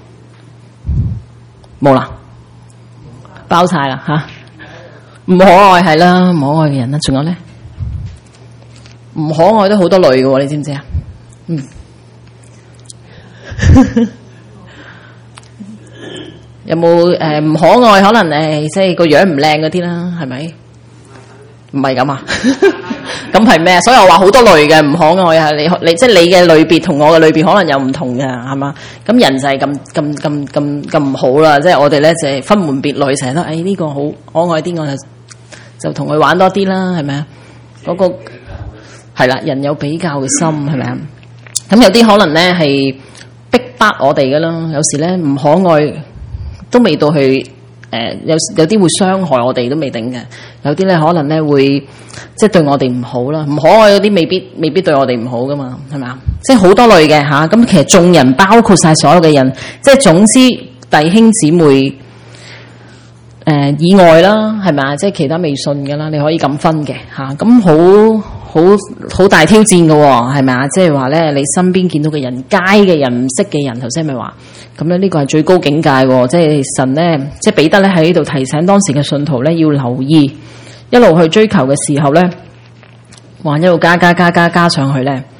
冇啦，包晒啦嚇。唔可愛係啦，唔可愛嘅人啦，仲有咧？唔可愛都好多類嘅喎，你知唔知啊？有冇唔可愛？可能即係個樣唔靚嗰啲啦，係咪？唔係咁啊？
咁係咩？所以我話好多類嘅唔可愛係你即係你嘅類別同我嘅類別可能有唔同嘅，係嘛？咁人就係咁唔好啦，即係我哋咧就係分門別類，成日都呢個好可愛啲，我就同佢玩多啲啦，係咪啊？嗰個係啦，人有比較嘅心，係咪啊？咁有啲可能咧係逼迫我哋噶啦，有時咧唔可愛都未到去。有啲會傷害我哋都未定嘅，有啲咧可能咧會即係對我哋唔好啦，唔可愛嗰啲未必對我哋唔好噶嘛，係咪啊？即係好多類嘅吓，咁其實眾人包括晒所有嘅人，即係總之弟兄姊妹以外啦，係咪啊？即係其他未信嘅啦，你可以咁分嘅吓，咁好大挑戰嘅喎，係咪啊？即係話咧，你身邊見到嘅人、街嘅人、唔識嘅人，頭先咪話咁咧？呢個係最高境界喎，即係神咧，即係彼得咧喺呢度提醒當時嘅信徒咧，要留意一路去追求嘅時候咧，話一路加上去咧，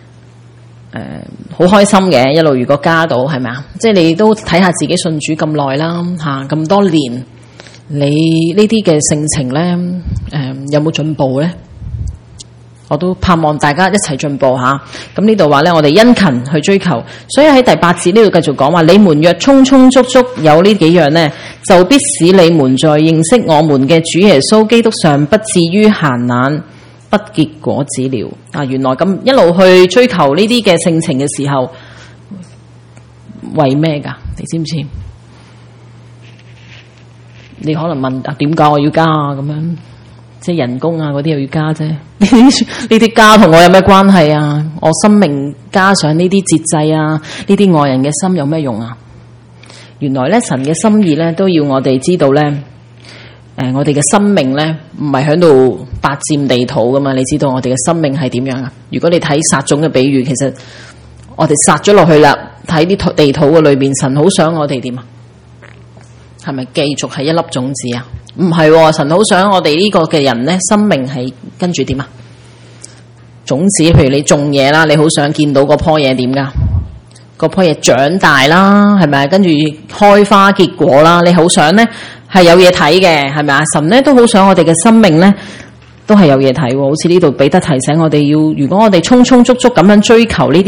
好開心嘅。一路如果加到係咪啊？即係你都睇下自己信主咁耐啦嚇，咁多年，你呢啲嘅性情咧，有冇進步咧？我都盼望大家一齊進步吓。咁呢度話咧，我哋殷勤去追求，所以喺第8節呢度繼續講話，你們若充充足足有呢幾樣呢，就必使你們在認識我們嘅主耶穌基督上不至於閒懶，不結果子了。原來咁一路去追求呢啲嘅性情嘅時候，為咩㗎？你知唔知？你可能問點解我要加啊？咁樣。即係人工啊，嗰啲又要加啫。呢啲加同我有咩關係啊？我生命加上呢啲節制啊，呢啲愛人嘅心有咩用啊？原來咧，神嘅心意咧都要我哋知道咧。我哋嘅生命咧唔係喺度霸佔地土噶嘛？你知道我哋嘅生命係點樣啊？如果你睇撒種嘅比喻，其實我哋撒咗落去啦，睇啲地土嘅裏邊，神好想我哋點啊？係咪繼續係一粒種子啊？唔係，神好想我哋呢個嘅人咧，生命係跟住點啊？種子，譬如你種嘢啦，你好想見到嗰棵嘢點噶？嗰棵嘢長大啦，係咪？跟住開花結果啦，你好想咧係有嘢睇嘅，係咪啊？神咧都好想我哋嘅生命咧都係有嘢睇，好似呢度彼得提醒我哋要，如果我哋充充足足咁樣追求呢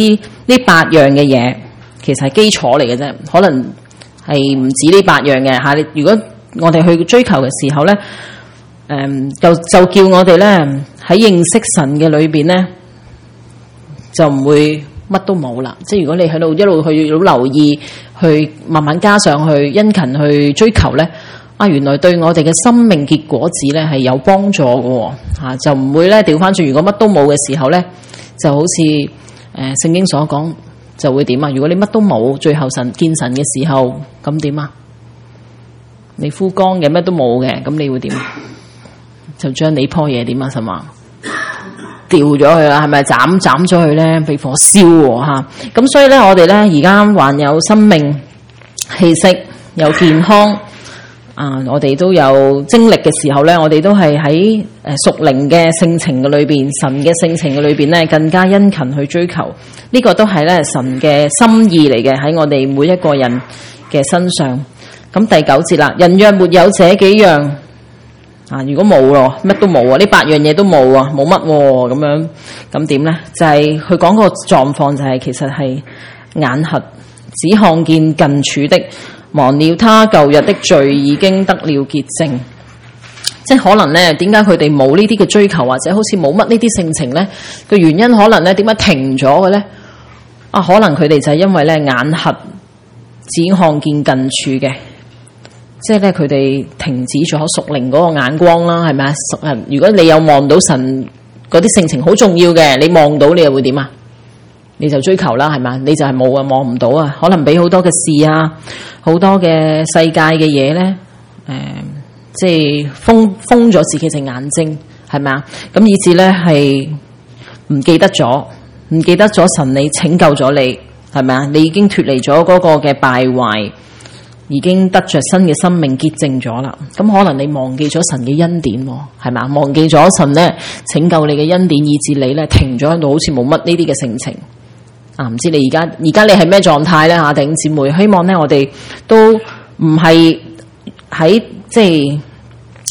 8樣嘅嘢，其實係基礎嚟嘅啫，可能係唔止呢8樣嘅吓。如果我哋去追求嘅時候咧，就叫我哋咧喺認識神嘅裏邊咧，就唔會乜都冇啦。即係如果你喺度一路去留意，去慢慢加上去，殷勤去追求咧，原來對我哋嘅生命結果子咧係有幫助嘅吓，就唔會咧調翻轉。如果乜都冇嘅時候咧，就好似聖經所講，就會點啊？如果你乜都冇，最後見神嘅時候，咁點啊？你枯乾嘅，乜都冇嘅，咁你會點？就將你棵嘢點啊？神話掉咗佢啦，係咪斬咗佢咧？被火燒吓，咁所以咧，我哋咧而家還有生命氣息，有健康我哋都有精力嘅時候咧，我哋都係喺屬靈嘅性情嘅裏邊，神嘅性情嘅裏邊咧，更加殷勤去追求。呢個都係咧神嘅心意嚟嘅，喺我哋每一個人嘅身上。咁第9節啦，人若沒有這幾樣如果冇咯，乜都冇呢8樣嘢都冇冇乜咁樣，咁點咧？就係佢講個狀況，就係其實係眼瞎，只看見近處的，忘了他舊日的罪已經得了潔淨。即係可能咧，點解佢哋冇呢啲嘅追求，或者好似冇乜呢啲性情咧？個原因可能咧，點解停咗嘅咧？可能佢哋就係因為咧眼瞎，只看見近處嘅。即係咧，佢哋停止咗屬靈嗰個眼光啦，係咪啊？如果你有望到神嗰啲性情好重要嘅，你望到你又會點啊？你就追求啦，係咪？你就係冇啊，望唔到啊，可能俾好多嘅事啊，好多嘅世界嘅嘢咧，即係封咗自己隻眼睛，係咪啊？咁以至咧係唔記得咗神你拯救咗你，係咪啊？你已經脫離咗嗰個嘅敗壞。已經得着新嘅生命潔淨咗啦，咁可能你忘記咗神嘅恩典，係咪？忘記咗神咧拯救你嘅恩典，以致你咧停咗喺度，好似冇乜呢啲嘅性情。唔知你而家你係咩狀態咧？弟兄姊妹，希望咧我哋都唔係喺即係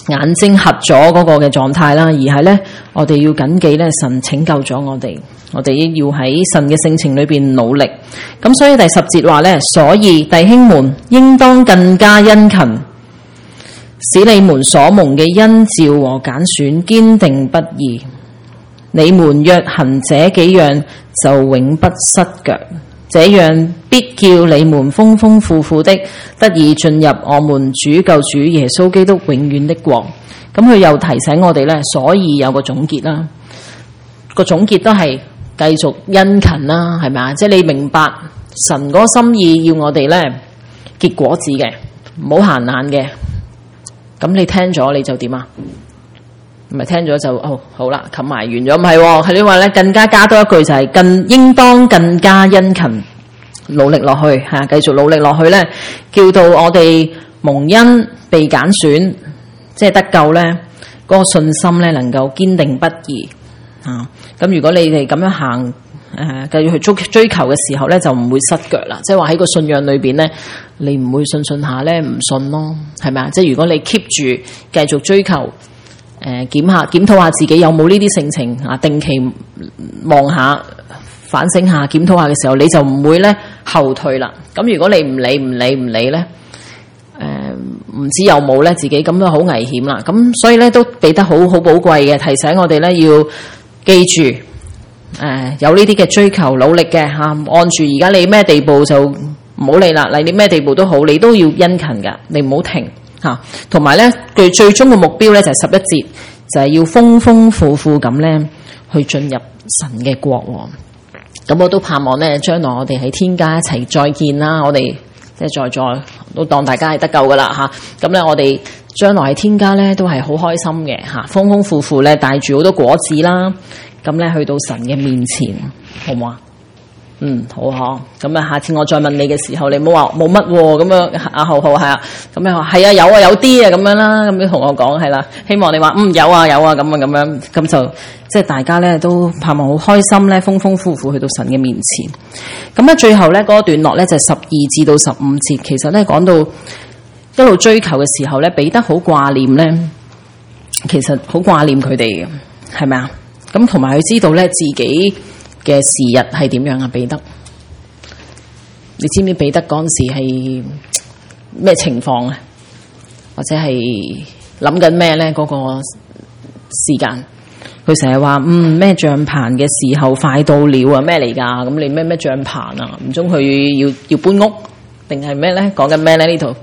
眼睛合咗嗰個嘅狀態啦，而係咧我哋要謹記咧神拯救咗我哋，我哋要喺神嘅性情裏邊努力。咁所以第10節話咧，所以弟兄們應當更加殷勤，使你們所蒙嘅恩召和揀選堅定不移。你們若行這幾樣，就永不失腳。這樣必叫你們豐豐富富的得以進入我們主救主耶穌基督永遠的國。咁佢又提醒我哋呢，所以有個總結啦。個總結都係繼續殷勤啦，係咪啊？即係你明白神嗰個心意要我哋呢結果子嘅，唔好閒懶嘅。咁你聽咗你就點啊？唔係聽咗就好啦，冚埋完咗，唔係喎，係你話咧更加加多一句就係應當更加殷勤努力落去嚇，繼續努力落去咧，叫到我哋蒙恩被揀選，即係得救咧，嗰個信心咧能夠堅定不移啊！咁如果你哋咁樣行繼續去追求嘅時候咧，就唔會失腳啦。即係話喺個信仰裏邊咧，你唔會信下咧唔信咯，係咪啊？即係如果你 keep 住繼續追求。檢討下自己有冇呢啲性情啊，定期望下、反省下、檢討下嘅時候，你就唔會咧後退啦。咁如果你唔理咧，唔知有冇咧，自己咁樣好危險啦。咁所以咧都俾得好寶貴嘅提醒我哋咧，要記住有呢啲嘅追求、努力嘅嚇，按住而家你咩地步就唔好理啦。你咩地步都好，你都要殷勤噶，你唔好停。同埋咧，佢最終嘅目標咧就係11節，就係要豐豐富富咁咧去進入神嘅國。咁我都盼望咧，將來我哋喺天家一齊再見啦。我哋即係在都當大家係得救噶啦嚇。咁咧，我哋將來喺天家咧都係好開心嘅嚇，豐豐富富咧帶住好多果子啦。咁咧去到神嘅面前，好唔好啊？好嗬。咁啊，下次我再問你嘅時候，你唔好話冇乜咁樣。阿浩係啊，咁樣話係啊，有啲啊咁樣啦。咁樣同我講係啦。希望你話有啊咁就即係大家咧都盼望好開心咧，豐豐富富去到神嘅面前。咁咧最後咧嗰個段落咧就12至到15節，其實咧講到一路追求嘅時候咧，彼得好掛念咧，其實好掛念佢哋嘅，係咪啊？咁同埋佢知道咧自己嘅時日係點樣啊？彼得，你知唔知彼得嗰陣時係咩情況啊？或者係諗緊咩咧？嗰個時間，佢成日話咩帳棚嘅時候快到了啊？咩嚟㗎？咁你咩帳棚啊？唔通佢要搬屋定係咩咧？講緊咩咧？呢度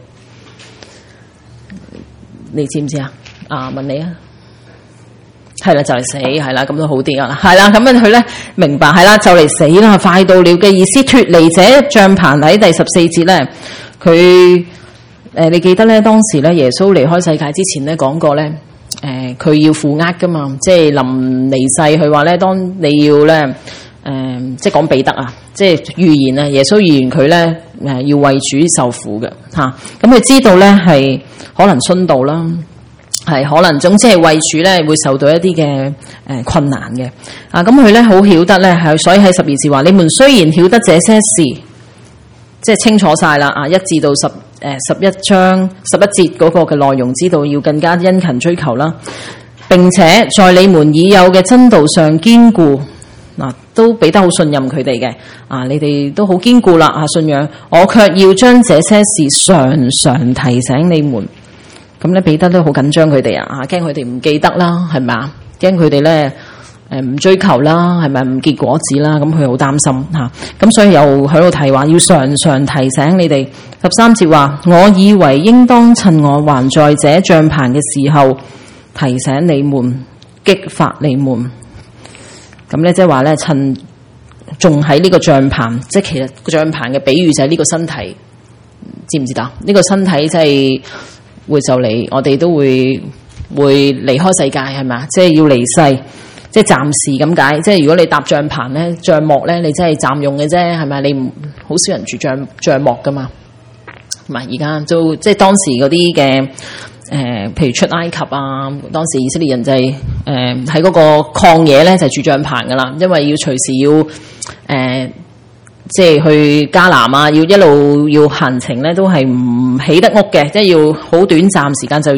你知唔知啊？問你啊！係啦，就嚟死，係啦，咁都好啲噶啦，係啦，咁樣佢咧明白，係啦，就嚟死啦，快到了嘅意思。脫離這帳棚喺第14節咧，佢你記得咧，當時咧耶穌離開世界之前咧講過咧，佢要負軛噶嘛，即係臨離世，佢話咧，當你要咧，即係講彼得啊，即係預言啊，耶穌預言佢咧要為主受苦嘅嚇，咁佢知道咧係可能殉道啦。係可能總之係為主咧會受到一啲嘅困難嘅咁佢咧好曉得咧係，所以喺12節話：你們雖然曉得這些事，即係清楚晒啦1至到11章11節嗰個嘅內容，知道要更加殷勤追求啦，並且在你們已有嘅真道上堅固都俾得好信任佢哋嘅你哋都好堅固啦信仰，我卻要將這些事常常提醒你們。咁咧，彼得都好緊張佢哋驚佢哋唔記得啦，係咪啊？驚佢哋咧唔追求啦，係咪唔結果子啦？咁佢好擔心咁所以又喺度提話，要常常提醒你哋。13節話：我以為應當趁我還在這帳棚嘅時候，提醒你們，激發你們。咁咧，即係話咧，趁仲喺呢個帳棚，即係其實個帳棚嘅比喻就係呢個身體，知唔知道？呢個身體即係。會就嚟，我哋都會離開世界，係咪？即係要離世，即係暫時咁解。即係如果你搭帳棚咧、帳幕咧，你真係暫用嘅啫，係咪？你唔好少人住帳幕噶嘛。唔係而家都即係當時嗰啲嘅譬如出埃及啊，當時以色列人就係喺嗰個曠野咧就係住帳棚噶啦，因為要隨時要即係去迦南啊，要一路要行程咧，都係唔起得屋嘅，即係要好短暫時間就要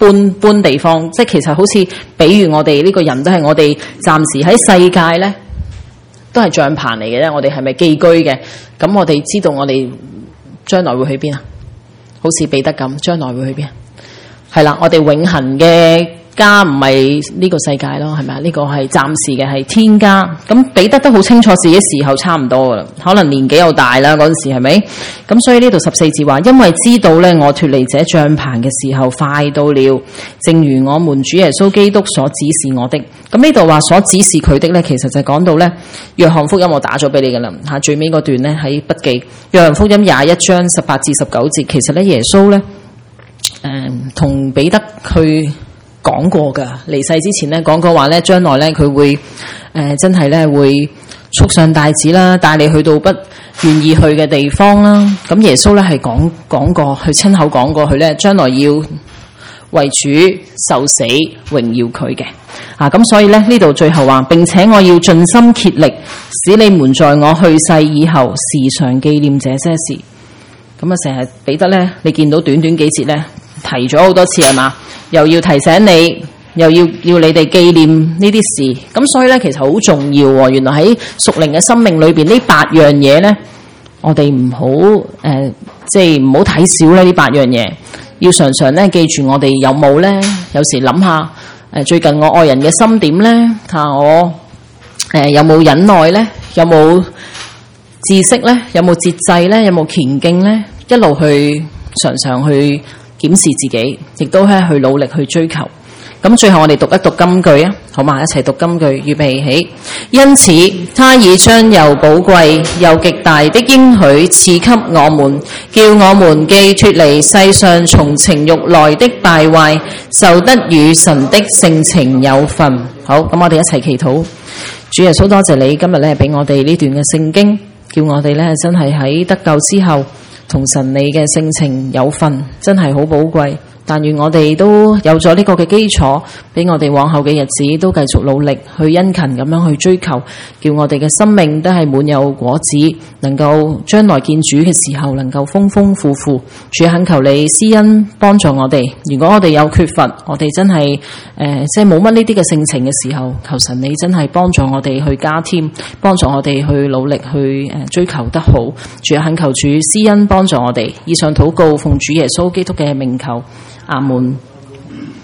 搬地方，即係其實好似比喻我哋呢個人都係我哋暫時喺世界咧，都係帳棚嚟嘅啫。我哋係咪寄居嘅？咁我哋知道我哋將來會去邊啊？好似彼得咁，將來會去邊啊？係啦，我哋永恆嘅家唔係呢個世界咯，係咪啊？呢個係暫時嘅，係天家。咁彼得都好清楚自己時候差唔多噶啦，可能年紀又大啦嗰陣時，係咪？咁所以呢度14節話，因為知道咧我脫離這帳棚嘅時候快到了，正如我們主耶穌基督所指示我的。咁呢度話所指示佢的咧，其實就係講到咧約翰福音，我打咗俾你噶啦嚇，最尾嗰段咧喺筆記約翰福音21章18至19節，其實咧耶穌咧同彼得去講過噶，離世之前咧講過話咧，將來咧佢會真係咧會束上帶子啦，帶你去到不願意去嘅地方啦。咁耶穌咧係講過，佢親口講過，佢咧將來要為主受死，榮耀佢嘅。咁所以咧呢度最後話，並且我要盡心竭力，使你們在我去世以後時常紀念這些事。咁啊，成日彼得咧，你見到短短幾節咧，提咗好多次係嘛？又要提醒你，又要你哋紀念呢啲事。咁所以咧，其實好重要喎。原來喺屬靈嘅生命裏邊，呢8樣嘢咧，我哋唔好即係唔好睇少咧呢8樣嘢。要常常咧記住我哋有冇咧，有時諗下最近我愛人嘅心點咧，睇下我有冇忍耐咧，有冇知識咧，有冇節制咧，有冇虔敬咧，一路去常常去檢視自己，亦都係去努力去追求。咁最後我哋讀一讀金句啊，好嘛？一齊讀金句，預備起。因此，他已將又寶貴又極大的應許賜給我們，叫我們既脫離世上從情慾來的敗壞，就得與神的性情有份。好，咁我哋一齊祈禱。主耶穌，多謝你今日咧俾我哋呢段嘅聖經，叫我哋咧真係喺得救之後同神你嘅性情有份，真係好寶貴。但願我哋都有咗呢個嘅基礎，俾我哋往後嘅日子都繼續努力去殷勤咁樣去追求，叫我哋嘅生命都係滿有果子，能夠將來見主嘅時候能夠豐豐富富。主懇求你施恩幫助我哋，如果我哋有缺乏，我哋真係即係冇乜呢啲嘅性情嘅時候，求神你真係幫助我哋去加添，幫助我哋去努力去追求得好。主懇求主施恩幫助我哋。以上禱告奉主耶穌基督嘅名求，阿門。